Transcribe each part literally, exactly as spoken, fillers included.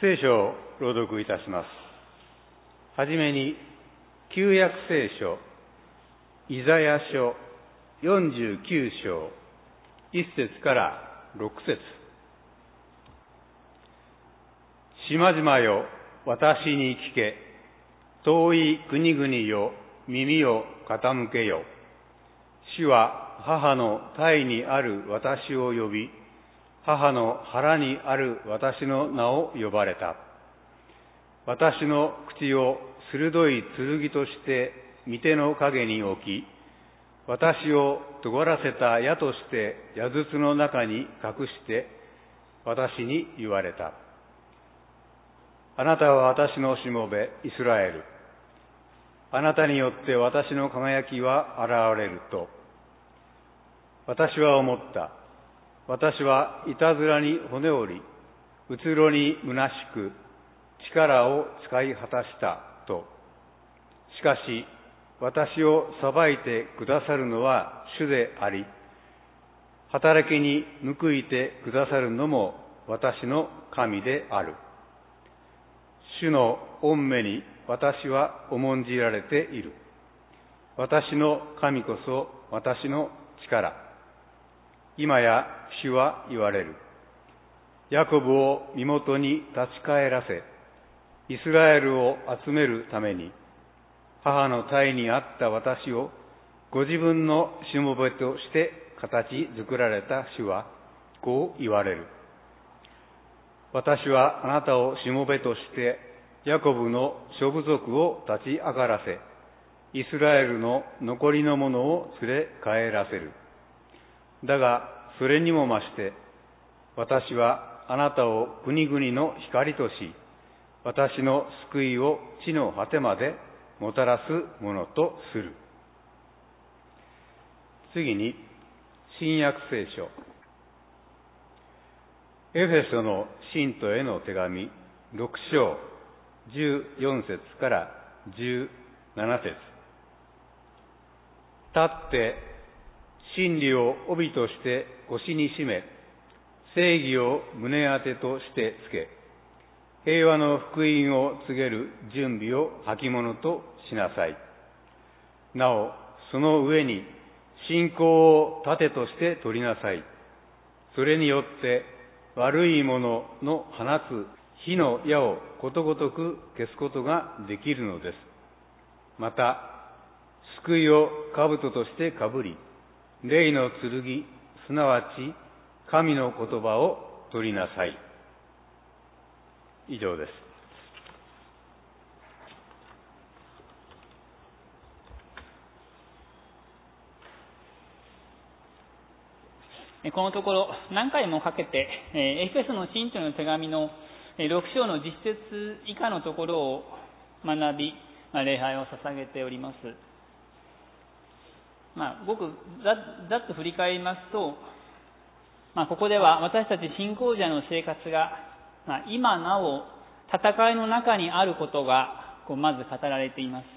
聖書を朗読いたします。はじめに、旧約聖書、イザヤ書よんじゅうきゅう章、いっ節からろく節。島々よ、私に聞け。遠い国々よ、耳を傾けよ。主は母の胎にある私を呼び、母の腹にある私の名を呼ばれた。私の口を鋭い剣として御手の影に置き、私を尖らせた矢として矢筒の中に隠して私に言われた。あなたは私のしもべイスラエル。あなたによって私の輝きは現れると。私は思った。私はいたずらに骨折り、うつろに虚しく、力を使い果たしたと。しかし、私を裁いてくださるのは主であり、働きに報いてくださるのも私の神である。主の御目に私は重んじられている。私の神こそ私の力。今や主は言われる。ヤコブを身元に立ち返らせ、イスラエルを集めるために、母の胎にあった私をご自分のしもべとして形作られた主は、こう言われる。私はあなたをしもべとして、ヤコブの諸部族を立ち上がらせ、イスラエルの残りの者を連れ帰らせる。だが、それにも増して、私はあなたを国々の光とし、私の救いを地の果てまでもたらすものとする。次に、新約聖書。エフェソの信徒への手紙ろく章じゅうよん節からじゅうなな節。立って、真理を帯として腰に締め、正義を胸当てとしてつけ、平和の福音を告げる準備を履物としなさい。なお、その上に信仰を盾として取りなさい。それによって悪いものの放つ火の矢をことごとく消すことができるのです。また、救いを兜としてかぶり、霊の剣、すなわち神の言葉を取りなさい。以上です。 このところ何回もかけてエフェソの信徒の手紙のろく章の実節以下のところを学び、礼拝を捧げております。まあ、ごくざざっと振り返りますと、まあ、ここでは私たち信仰者の生活が、まあ、今なお戦いの中にあることがこうまず語られています。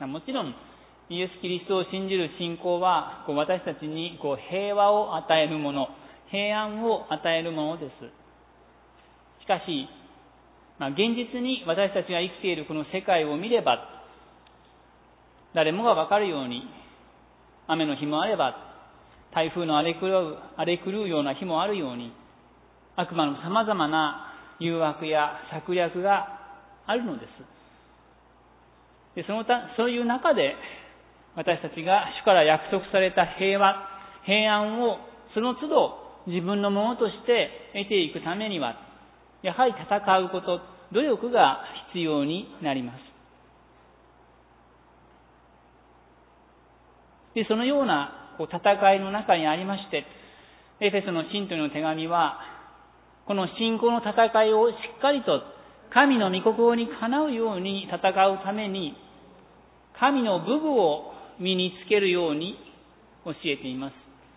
もちろんイエス・キリストを信じる信仰はこう私たちにこう平和を与えるもの、平安を与えるものです。しかし、まあ、現実に私たちが生きているこの世界を見れば、誰もがわかるように、雨の日もあれば、台風の荒れ狂う、荒れ狂うような日もあるように、悪魔の様々な誘惑や策略があるのです。で、そのた、そういう中で、私たちが主から約束された平和、平安をその都度自分のものとして得ていくためには、やはり戦うこと、努力が必要になります。で、そのようなこう戦いの中にありまして、エフェソの信徒の手紙は、この信仰の戦いをしっかりと神の御心にかなうように戦うために、神の武具を身につけるように教えています。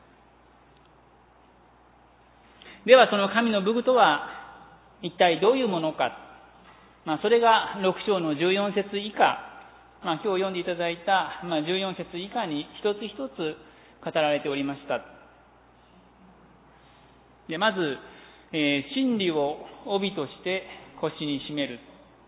では、その神の武具とは一体どういうものか。まあ、それがろく章のじゅうよん節以下、まあ、今日読んでいただいた、まあ、じゅうよん節以下に一つ一つ語られておりました。で、まず、 えー、真理を帯として腰に締める。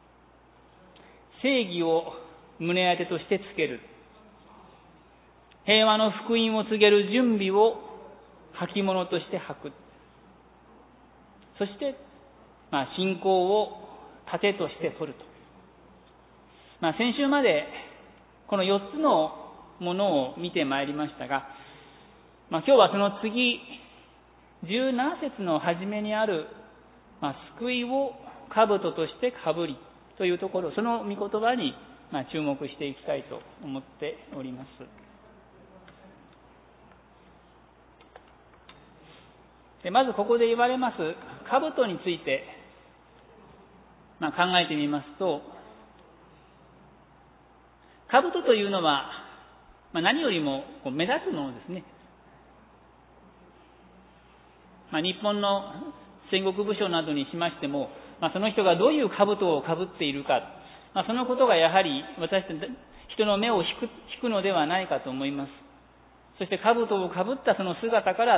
正義を胸当てとしてつける。平和の福音を告げる準備を履物として履く。そして、まあ、信仰を盾として取ると。まあ、先週までこのよっつのものを見てまいりましたが、まあ、今日はその次、じゅうなな節の初めにある、まあ、救いを兜としてかぶりというところ、その御言葉に、まあ、注目していきたいと思っております。でまずここで言われます兜について、まあ、考えてみますと、兜というのは、まあ、何よりもこう目立つものですね。まあ、日本の戦国武将などにしましても、まあ、その人がどういう兜をかぶっているか、まあ、そのことがやはり私たち人の目を引く、引くのではないかと思います。そして兜をかぶったその姿から、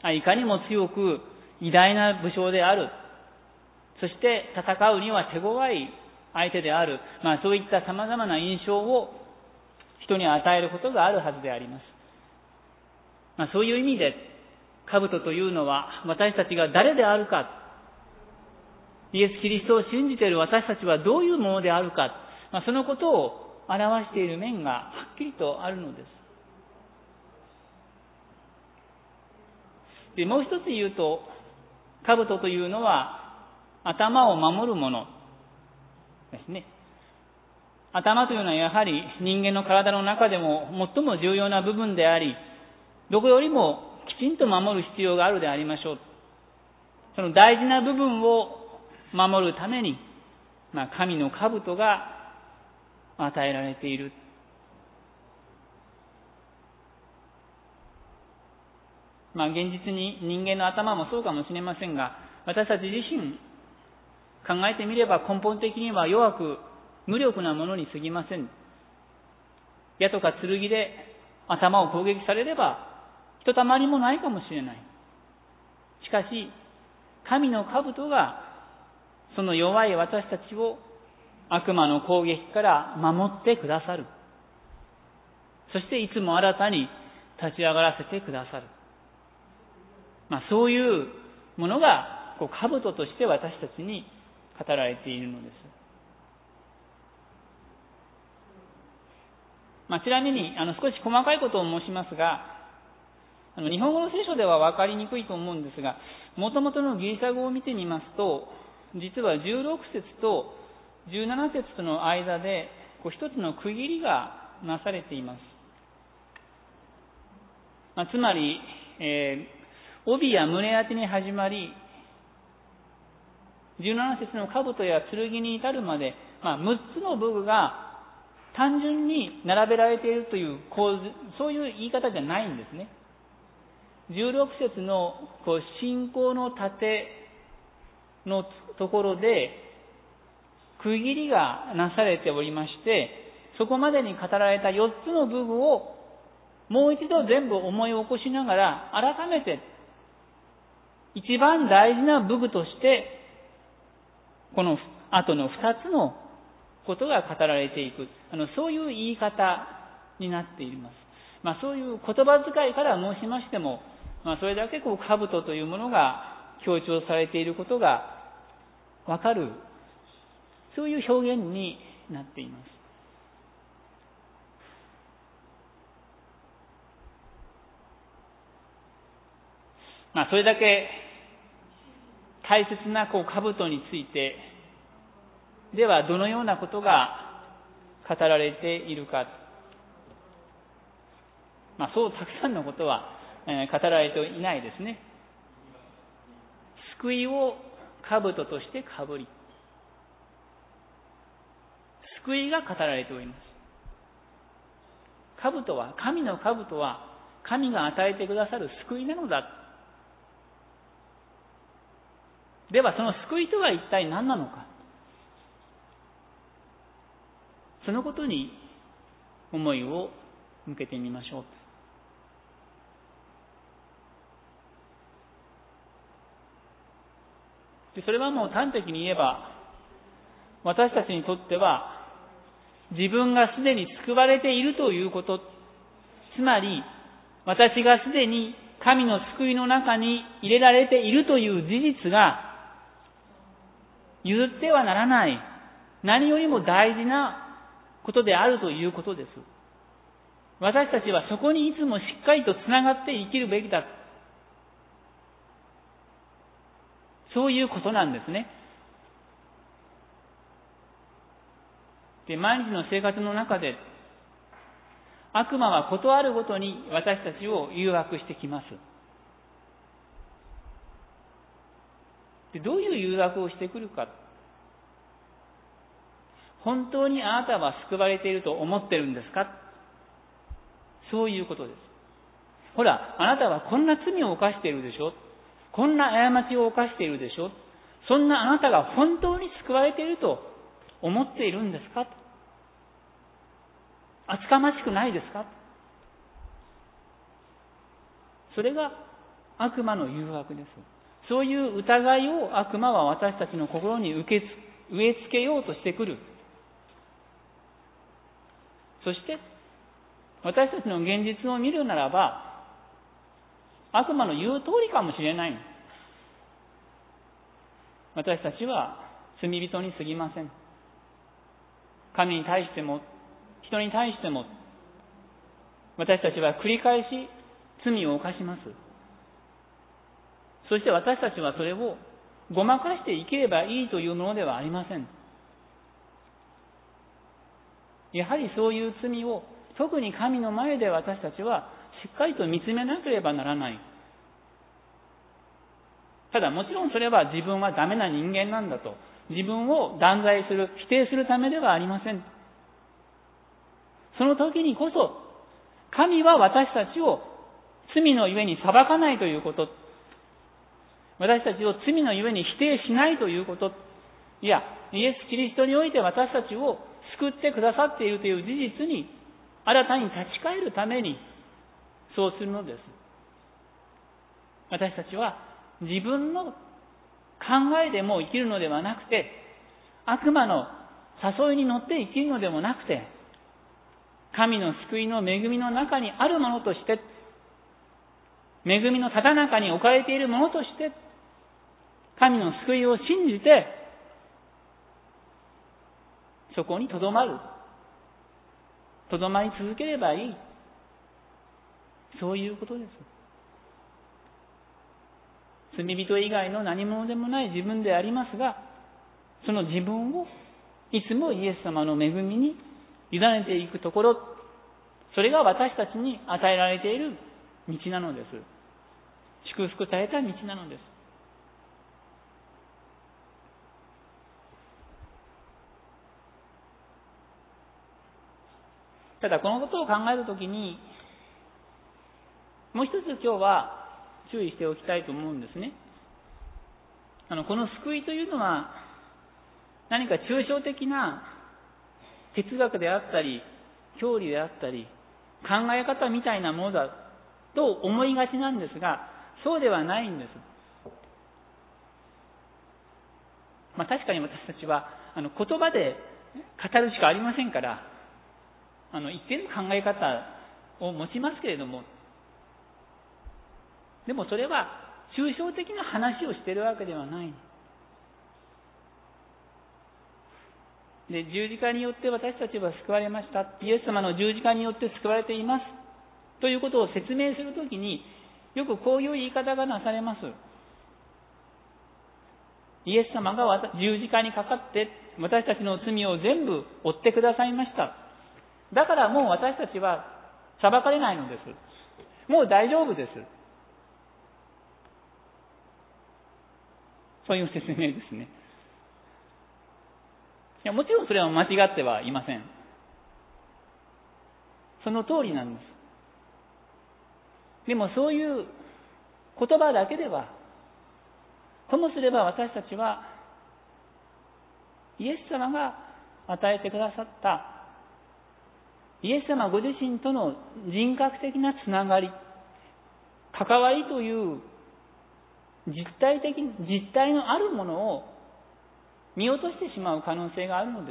いかにも強く偉大な武将である、そして戦うには手強い相手である、まあ、そういった様々な印象を人に与えることがあるはずであります。まあ、そういう意味で兜というのは私たちが誰であるか、イエス・キリストを信じている私たちはどういうものであるか、まあ、そのことを表している面がはっきりとあるのです。でもう一つ言うと、兜というのは頭を守るものですね。頭というのはやはり人間の体の中でも最も重要な部分であり、どこよりもきちんと守る必要があるでありましょう。その大事な部分を守るために、まあ、神の兜が与えられている。まあ、現実に人間の頭もそうかもしれませんが、私たち自身考えてみれば根本的には弱く無力なものに過ぎません。矢とか剣で頭を攻撃されればひとたまりもないかもしれない。しかし神の兜がその弱い私たちを悪魔の攻撃から守ってくださる。そしていつも新たに立ち上がらせてくださる。まあ、そういうものがこう兜として私たちに語られているのです。まあ、ちなみにあの少し細かいことを申しますが、あの日本語の聖書では分かりにくいと思うんですが、もともとのギリシャ語を見てみますと、実はじゅうろく節とじゅうなな節との間でこう一つの区切りがなされています。まあ、つまり、えー帯や胸当てに始まり、じゅうなな節の兜や剣に至るまで、まあ、むっつの武具が単純に並べられているという構図、そういう言い方じゃないんですね。じゅうろく節のこう信仰の盾のところで区切りがなされておりまして、そこまでに語られたよっつの武具をもう一度全部思い起こしながら、改めて一番大事な武具として、この後の二つのことが語られていく。あの、そういう言い方になっています。まあ、そういう言葉遣いから申しましても、まあ、それだけこう、兜というものが強調されていることがわかる、そういう表現になっています。まあ、それだけ大切なこう兜についてではどのようなことが語られているか、まあ、そうたくさんのことは、えー、語られていないですね。救いを兜としてかぶり、救いが語られております。兜は、神の兜は神が与えてくださる救いなのだ。ではその救いとは一体何なのか、そのことに思いを向けてみましょう。 でそれはもう端的に言えば、私たちにとっては、自分がすでに救われているということ、つまり、私がすでに神の救いの中に入れられているという事実が、譲ってはならない、何よりも大事なことであるということです。私たちはそこにいつもしっかりとつながって生きるべきだ。そういうことなんですね。で、毎日の生活の中で、悪魔はことあるごとに私たちを誘惑してきます。で、どういう誘惑をしてくるか。本当にあなたは救われていると思ってるんですか？そういうことです。ほら、あなたはこんな罪を犯しているでしょ？こんな過ちを犯しているでしょ？そんなあなたが本当に救われていると思っているんですか？厚かましくないですか？それが悪魔の誘惑です。そういう疑いを悪魔は私たちの心に受け植え付けようとしてくる。そして私たちの現実を見るならば、悪魔の言う通りかもしれない。私たちは罪人に過ぎません。神に対しても人に対しても、私たちは繰り返し罪を犯します。そして私たちはそれをごまかして生きればいいというものではありません。やはりそういう罪を特に神の前で私たちはしっかりと見つめなければならない。ただもちろんそれは自分はダメな人間なんだと、自分を断罪する、否定するためではありません。その時にこそ、神は私たちを罪のゆえに裁かないということ、私たちを罪のゆえに否定しないということ、いや、イエス・キリストにおいて私たちを救ってくださっているという事実に新たに立ち返るためにそうするのです。私たちは自分の考えでも生きるのではなくて、悪魔の誘いに乗って生きるのでもなくて、神の救いの恵みの中にあるものとして、恵みのただ中に置かれているものとして、神の救いを信じて、そこにとどまる。とどまり続ければいい。そういうことです。罪人以外の何者でもない自分でありますが、その自分をいつもイエス様の恵みに委ねていくところ、それが私たちに与えられている道なのです。祝福された道なのです。ただこのことを考えるときに、もう一つ今日は注意しておきたいと思うんですね。あの、この救いというのは何か抽象的な哲学であったり、教理であったり、考え方みたいなものだと思いがちなんですが、そうではないんです。まあ確かに私たちはあの言葉で語るしかありませんから、あの一定の考え方を持ちますけれども、でもそれは抽象的な話をしているわけではない。で、十字架によって私たちは救われました。イエス様の十字架によって救われています。ということを説明するときに、よくこういう言い方がなされます。イエス様が十字架にかかって私たちの罪を全部負ってくださいました。だからもう私たちは裁かれないのです。もう大丈夫です。そういう説明ですね。いや、もちろんそれは間違ってはいません。その通りなんです。でもそういう言葉だけでは、ともすれば私たちはイエス様が与えてくださったイエス様ご自身との人格的なつながり、関わりという実体的、実体のあるものを見落としてしまう可能性があるのです。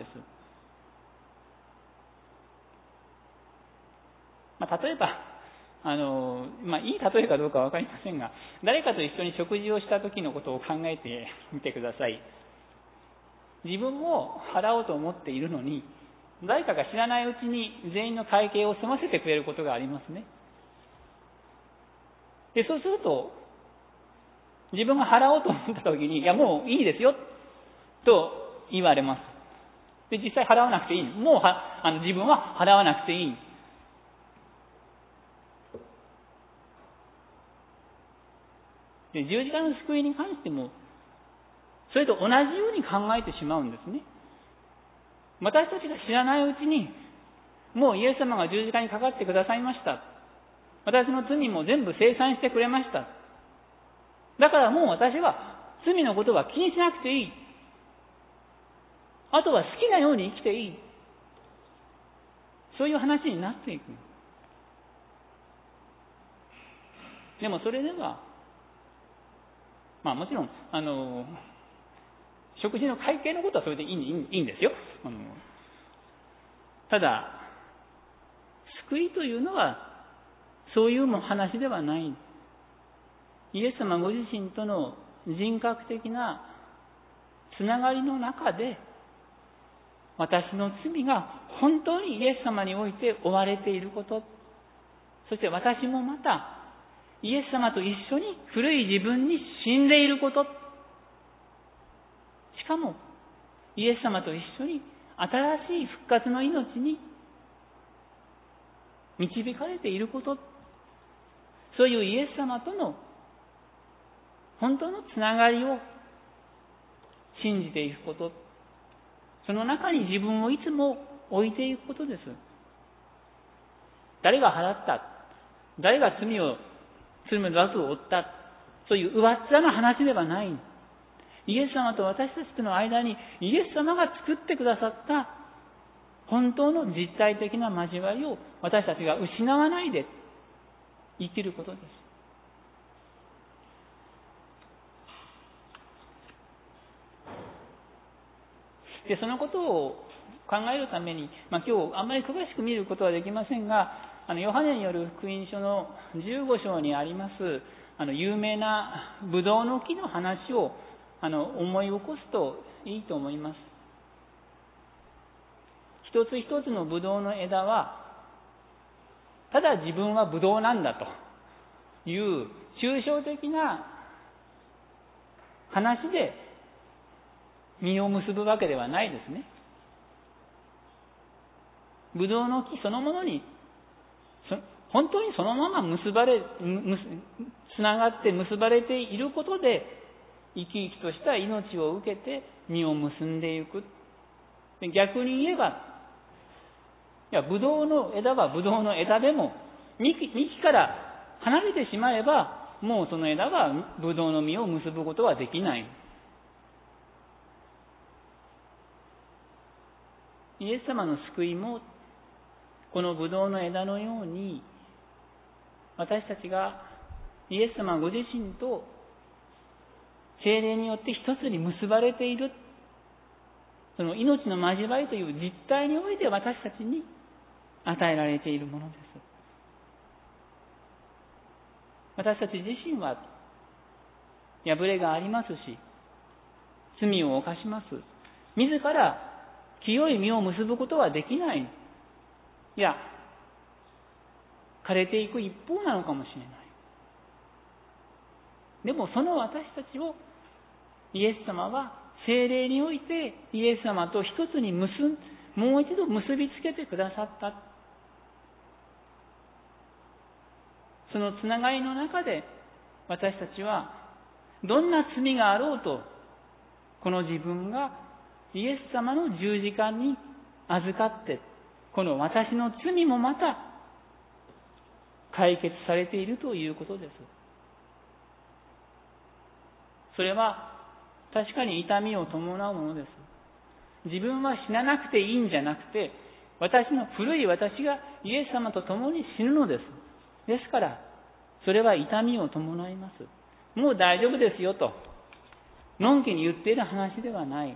まあ、例えば、あの、まあ、いい例えかどうかわかりませんが、誰かと一緒に食事をした時のことを考えてみてください。自分も払おうと思っているのに、誰かが知らないうちに全員の会計を済ませてくれることがありますね。で、そうすると、自分が払おうと思った時に、いや、もういいですよ、と言われます。で、実際払わなくていい。もうは、あの、自分は払わなくていい。で、十字架の救いに関しても、それと同じように考えてしまうんですね。私たちが知らないうちに、もうイエス様が十字架にかかってくださいました。私の罪も全部清算してくれました。だからもう私は罪のことは気にしなくていい。あとは好きなように生きていい。そういう話になっていく。でもそれでは、まあもちろん、あの、食事の会計のことはそれでいい、いい、いいんですよ。あの、ただ、救いというのは、そういうも話ではない。イエス様ご自身との人格的なつながりの中で、私の罪が本当にイエス様において負われていること、そして私もまた、イエス様と一緒に古い自分に死んでいること、しかもイエス様と一緒に新しい復活の命に導かれていること、そういうイエス様との本当のつながりを信じていくこと、その中に自分をいつも置いていくことです。誰が払った、誰が罪を罪の罰を負った、そういう上っ面の話ではない。イエス様と私たちとの間にイエス様が作ってくださった本当の実体的な交わりを私たちが失わないで生きることです。で、そのことを考えるために、まあ、今日あんまり詳しく見ることはできませんが、あのヨハネによる福音書のじゅうご章にありますあの有名なブドウの木の話をあの思い起こすといいと思います。一つ一つのブドウの枝はただ自分はブドウなんだという抽象的な話で実を結ぶわけではないですね。ブドウの木そのものに本当にそのまま結ばれつながって結ばれていることで生き生きとした命を受けて実を結んでいく。逆に言えば、いやブドウの枝はブドウの枝でも幹から離れてしまえばもうその枝はブドウの実を結ぶことはできない。イエス様の救いもこのブドウの枝のように私たちがイエス様ご自身と聖霊によって一つに結ばれている、その命の交わりという実態において私たちに与えられているものです。私たち自身は破れがありますし、罪を犯します。自ら清い実を結ぶことはできない。いや、枯れていく一方なのかもしれない。でもその私たちをイエス様は聖霊においてイエス様と一つに結ん、もう一度結びつけてくださった。そのつながりの中で私たちはどんな罪があろうとこの自分がイエス様の十字架に預かってこの私の罪もまた解決されているということです。それは確かに痛みを伴うものです。自分は死ななくていいんじゃなくて、私の古い私がイエス様と共に死ぬのです。ですから、それは痛みを伴います。 もう大丈夫ですよと、のんきに言っている話ではない。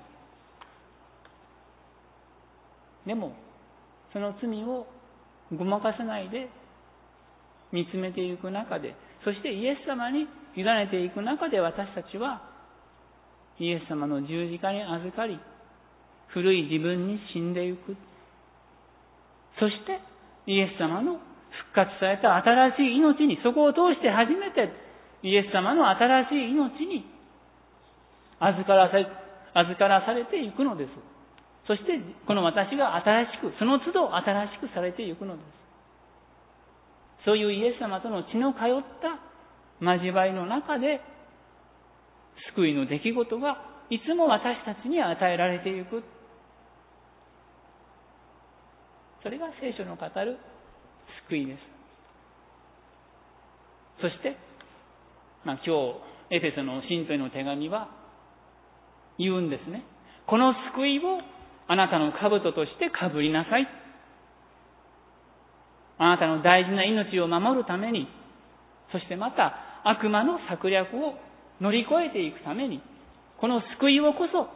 でも、その罪をごまかさないで見つめていく中で、そしてイエス様に委ねていく中で、私たちはイエス様の十字架に預かり、古い自分に死んでいく。そしてイエス様の復活された新しい命に、そこを通して初めてイエス様の新しい命に預からされ、預からされていくのです。そしてこの私が新しく、その都度新しくされていくのです。そういうイエス様との血の通った交わりの中で、救いの出来事がいつも私たちに与えられていく。それが聖書の語る救いです。そして、まあ、今日エフェソの信徒への手紙は言うんですね。この救いをあなたの兜としてかぶりなさい。あなたの大事な命を守るために、そしてまた悪魔の策略を乗り越えていくために、この救いをこそ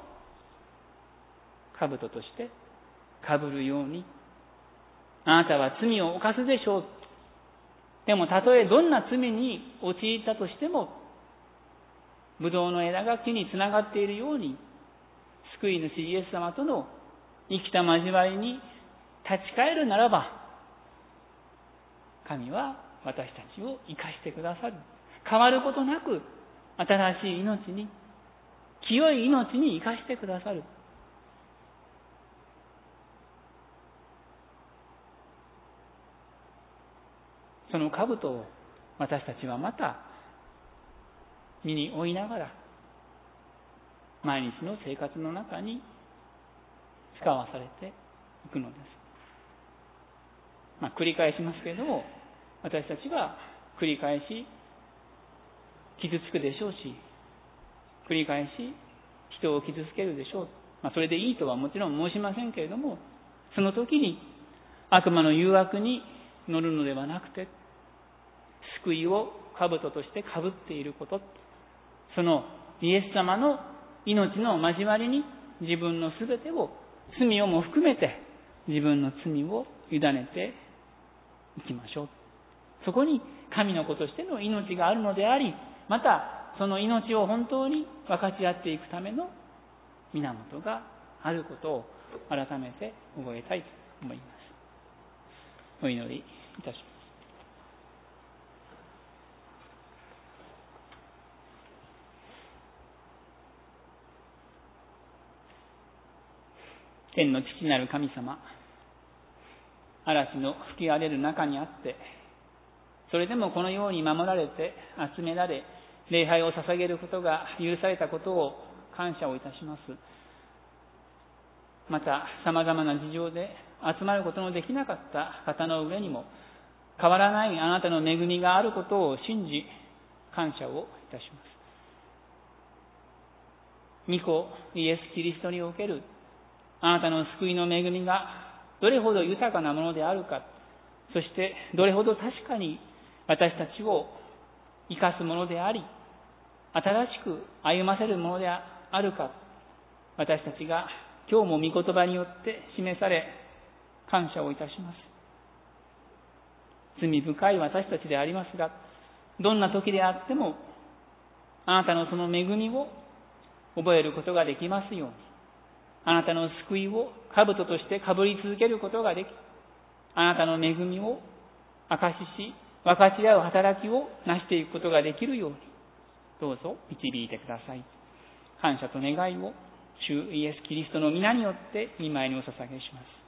兜としてかぶるように。あなたは罪を犯すでしょう。でもたとえどんな罪に陥ったとしても、ブドウの枝が木につながっているように、救い主イエス様との生きた交わりに立ち返るならば、神は私たちを生かしてくださる。変わることなく新しい命に、清い命に生かしてくださる。その兜を私たちはまた身に負いながら、毎日の生活の中に使わされていくのです。まあ、繰り返しますけれども、私たちは繰り返し傷つくでしょうし、繰り返し人を傷つけるでしょう。まあ、それでいいとはもちろん申しませんけれども、その時に悪魔の誘惑に乗るのではなくて、救いを兜としてかぶっていること、そのイエス様の命の交わりに自分のすべてを、罪をも含めて自分の罪を委ねていきましょう。そこに神の子としての命があるのであり、またその命を本当に分かち合っていくための源があることを改めて覚えたいと思います。お祈りいたします。天の父なる神様、嵐の吹き荒れる中にあって、それでもこのように守られて集められ、礼拝を捧げることが許されたことを感謝をいたします。また、様々な事情で集まることのできなかった方の上にも、変わらないあなたの恵みがあることを信じ、感謝をいたします。御子イエス・キリストにおけるあなたの救いの恵みがどれほど豊かなものであるか、そしてどれほど確かに私たちを生かすものであり、新しく歩ませるものであるか、私たちが今日も御言葉によって示され、感謝をいたします。罪深い私たちでありますが、どんな時であってもあなたのその恵みを覚えることができますように、あなたの救いを兜としてかぶり続けることができ、あなたの恵みを証しし、分かち合う働きを成していくことができるように、どうぞ導いてください。感謝と願いを主イエス・キリストの皆によって御前にお捧げします。